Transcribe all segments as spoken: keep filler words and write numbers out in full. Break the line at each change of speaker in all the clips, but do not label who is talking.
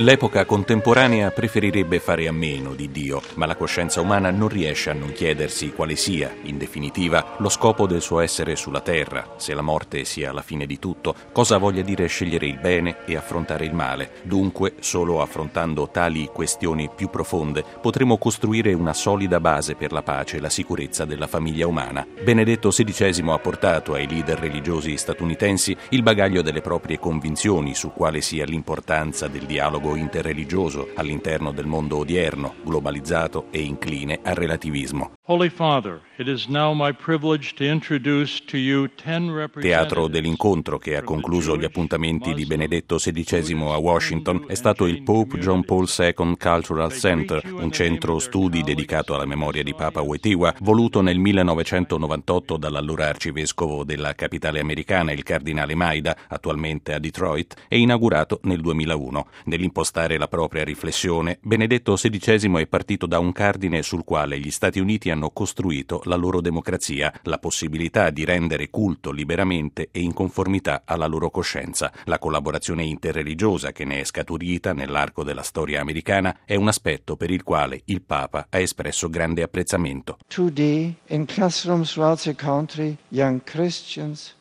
L'epoca contemporanea preferirebbe fare a meno di Dio, ma la coscienza umana non riesce a non chiedersi quale sia, in definitiva, lo scopo del suo essere sulla terra, se la morte sia la fine di tutto, cosa voglia dire scegliere il bene e affrontare il male. Dunque, solo affrontando tali questioni più profonde, potremo costruire una solida base per la pace e la sicurezza della famiglia umana. Benedetto sedicesimo ha portato ai leader religiosi statunitensi il bagaglio delle proprie convinzioni su quale sia l'importanza del dialogo interreligioso all'interno del mondo odierno, globalizzato e incline al relativismo.
Holy Father, it is now my privilege to introduce to you ten representatives.
Teatro dell'incontro che ha concluso gli appuntamenti di Benedetto sedicesimo a Washington è stato il Pope John Paul secondo Cultural Center, un centro studi dedicato alla memoria di Papa Wojtyła, voluto nel millenovecentonovantotto dall'allora arcivescovo della capitale americana, il cardinale Maida, attualmente a Detroit, e inaugurato nel duemilauno. Nell'impostare la propria riflessione, Benedetto sedicesimo è partito da un cardine sul quale gli Stati Uniti hanno costruito la loro democrazia, la possibilità di rendere culto liberamente e in conformità alla loro coscienza. La collaborazione interreligiosa che ne è scaturita nell'arco della storia americana è un aspetto per il quale il Papa ha espresso grande apprezzamento.
Today, in classrooms throughout the country, young Christians,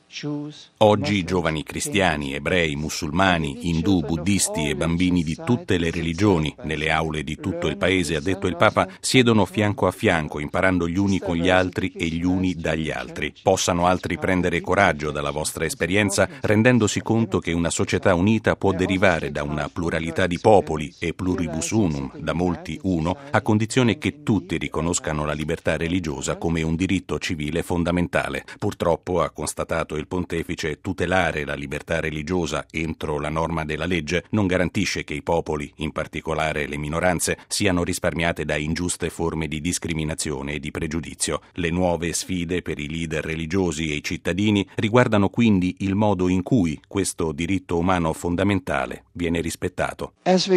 Oggi giovani cristiani, ebrei, musulmani, indù, buddisti e bambini di tutte le religioni, nelle aule di tutto il paese, ha detto il Papa, siedono fianco a fianco, imparando gli uni con gli altri e gli uni dagli altri. Possano altri prendere coraggio dalla vostra esperienza, rendendosi conto che una società unita può derivare da una pluralità di popoli e pluribus unum, da molti uno, a condizione che tutti riconoscano la libertà religiosa come un diritto civile fondamentale. Purtroppo, ha constatato il pontefice, tutelare la libertà religiosa entro la norma della legge non garantisce che i popoli, in particolare le minoranze, siano risparmiate da ingiuste forme di discriminazione e di pregiudizio. Le nuove sfide per i leader religiosi e i cittadini riguardano quindi il modo in cui questo diritto umano fondamentale viene rispettato.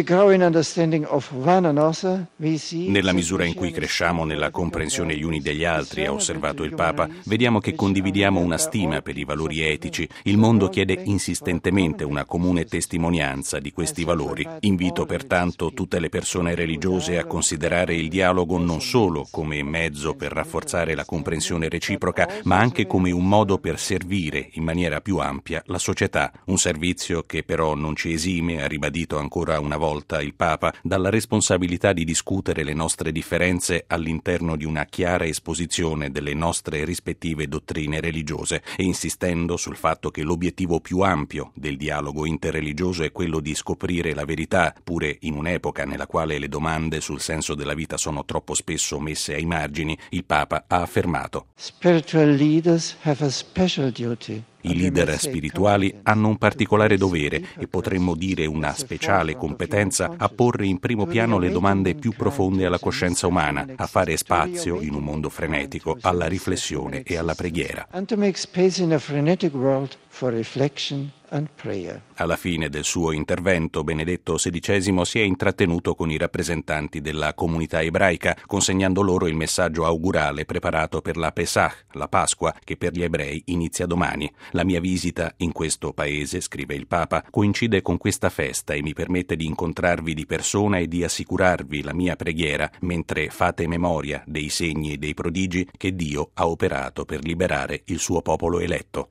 Nella misura in cui cresciamo nella comprensione gli uni degli altri, ha osservato il Papa, vediamo che condividiamo una stima per i valori etici. Il mondo chiede insistentemente una comune testimonianza di questi valori. Invito pertanto tutte le persone religiose a considerare il dialogo non solo come mezzo per rafforzare la comprensione reciproca, ma anche come un modo per servire in maniera più ampia la società. Un servizio che però non ci esime, ha ribadito ancora una volta il Papa, dalla responsabilità di discutere le nostre differenze all'interno di una chiara esposizione delle nostre rispettive dottrine religiose e insistendo sul fatto che l'obiettivo più ampio del dialogo interreligioso è quello di scoprire la verità, pure in un'epoca nella quale le domande sul senso della vita sono troppo spesso messe ai margini. Il Papa ha affermato:
Spiritual leaders have a special duty.
I leader spirituali hanno un particolare dovere e potremmo dire una speciale competenza a porre in primo piano le domande più profonde alla coscienza umana, a fare spazio, in un mondo frenetico, alla riflessione e alla preghiera. Alla fine del suo intervento, Benedetto sedicesimo si è intrattenuto con i rappresentanti della comunità ebraica, consegnando loro il messaggio augurale preparato per la Pesach, la Pasqua, che per gli ebrei inizia domani. La mia visita in questo paese, scrive il Papa, coincide con questa festa e mi permette di incontrarvi di persona e di assicurarvi la mia preghiera mentre fate memoria dei segni e dei prodigi che Dio ha operato per liberare il suo popolo eletto.